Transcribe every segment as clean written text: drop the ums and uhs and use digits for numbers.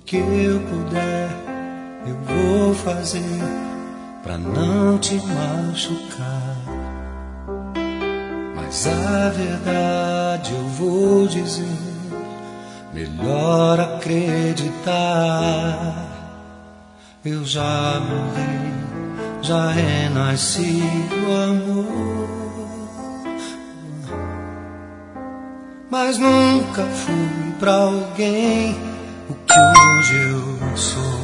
que eu puder, eu vou fazer pra não te machucar. Mas a verdade eu vou dizer, melhor acreditar. Eu já morri, já renasci do amor, mas nunca fui pra alguém o que hoje eu sou.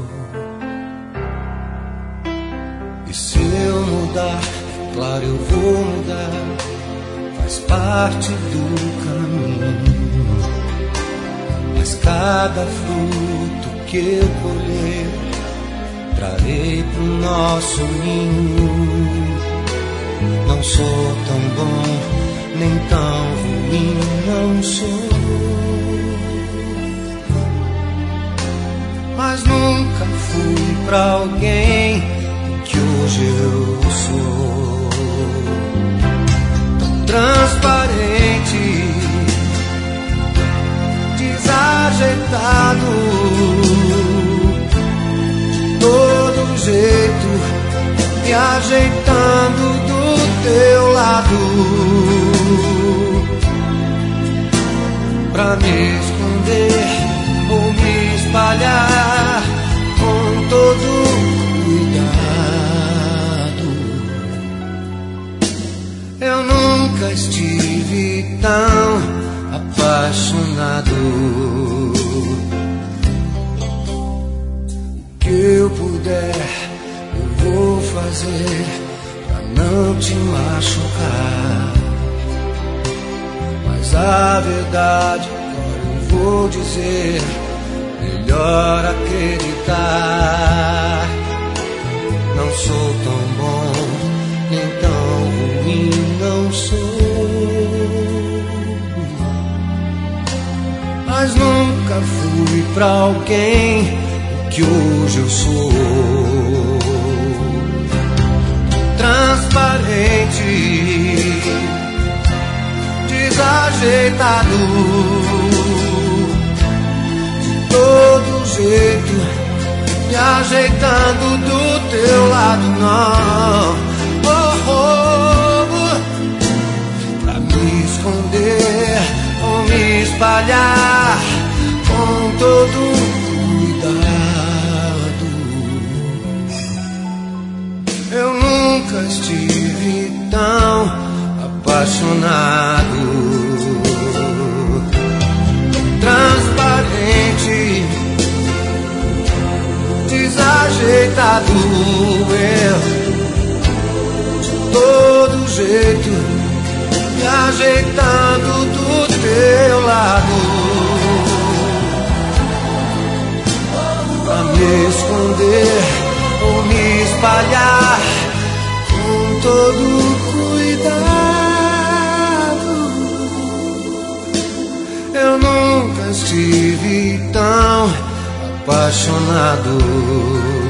E se eu mudar, é claro eu vou mudar, faz parte do caminho. Mas cada fruto que eu colher, trarei pro nosso ninho. Não sou tão bom, nem tão ruim, não sou, mas nunca fui pra alguém que hoje eu sou. Tão transparente, desajeitado, de todo jeito, me ajeitando do teu lado, pra me esconder ou me espalhar com todo cuidado. Eu nunca estive tão apaixonado. O que eu puder, eu vou fazer pra não te machucar. Mas a verdade agora eu vou dizer, melhor acreditar. Não sou tão bom, nem tão ruim, não sou, mas nunca fui pra alguém que hoje eu sou. Transparente, desajeitado, de todo jeito, me ajeitando do teu lado, não. Pra me esconder ou me espalhar com todo cuidado. Eu nunca estive tão apaixonado. Transparente, desajeitado, eu de todo jeito, me ajeitando do teu lado, pra me esconder ou me espalhar com todo cuidado. Eu nunca estive tão apaixonado.